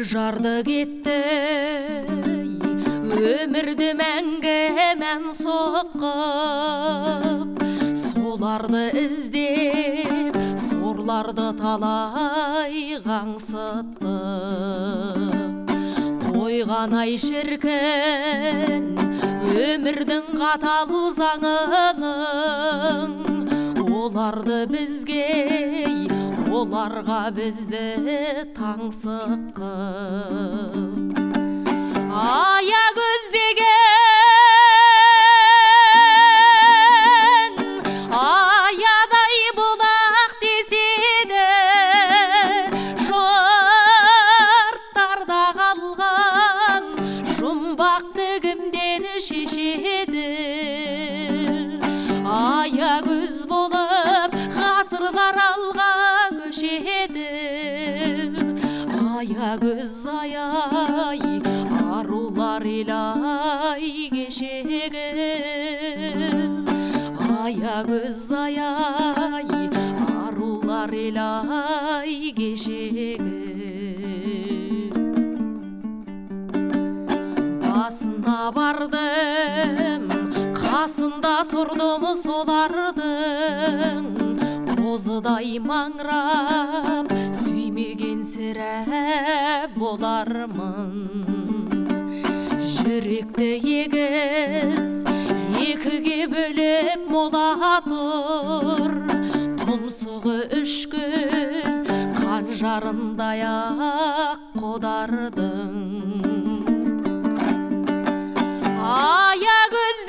жарды кетті өмірді мәңгімен соққып, соларды іздеп сорларды талай қаңсыттық. Қойған ай шіркін өмірдің қатал заңының, оларды бізге, оларға бізді таңсыққып. Аягөз деген аядай бұлақ деседі, жұрттарда қалған жұмбақты кімдер шешеді. Аягөз болып ғасырлар алға көшеді. Аягөз ай, арулар елай кешегі. Аягөз ай, арулар елай кешегі. Басында бардым, қасында тұрдым солардың, қозыдай маңырап сүймеген сірә болармын. Жүректі егіз екіге бөліп мола тұр, тұмсығы 3 күн қанжарындай ақ қодардың. Аягөз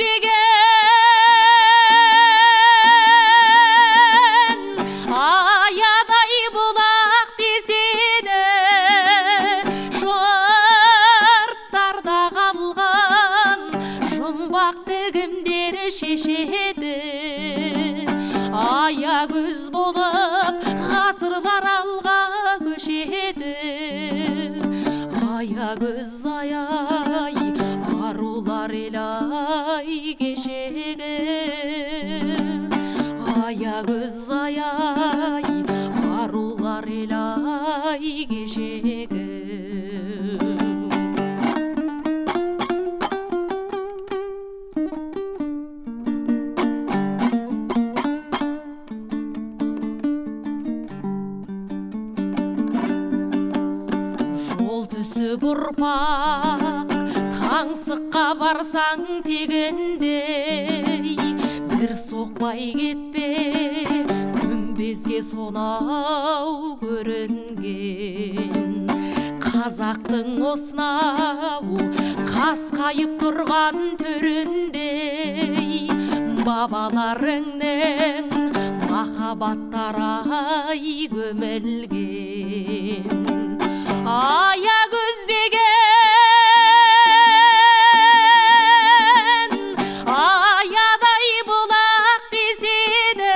деген аядай бұлақ деседі, жұрттарда қалған жұмбақты кімдер шешеді. Аягөз болып ғасырлар алға көшеді. Аягөз ай, арулар елай кешегі. Аягөз ай, арулар елай кешегі. Жол түсіп ұрпақ таңсыққа барсаң тегіндей, бір соқпай кетпе күмбезге сонау көрінген. Қазақтың осынау қасқайып тұрған төріндей, бабаларыңның махаббаттары көмілген. Аягөз деген аядай бұлақ деседі,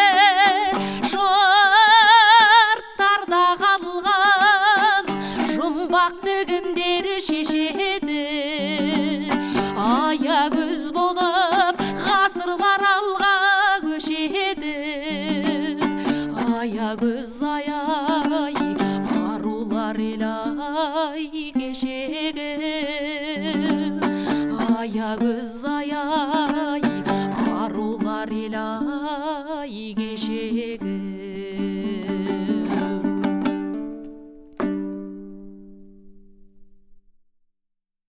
жұрттарда қалған жұмбақты кімдер шешеді. Аягөз болып ғасырлар алға көшеді. Аягөз ай, арулар елай кешегі. Аягөз ай, арулар елай кешегі.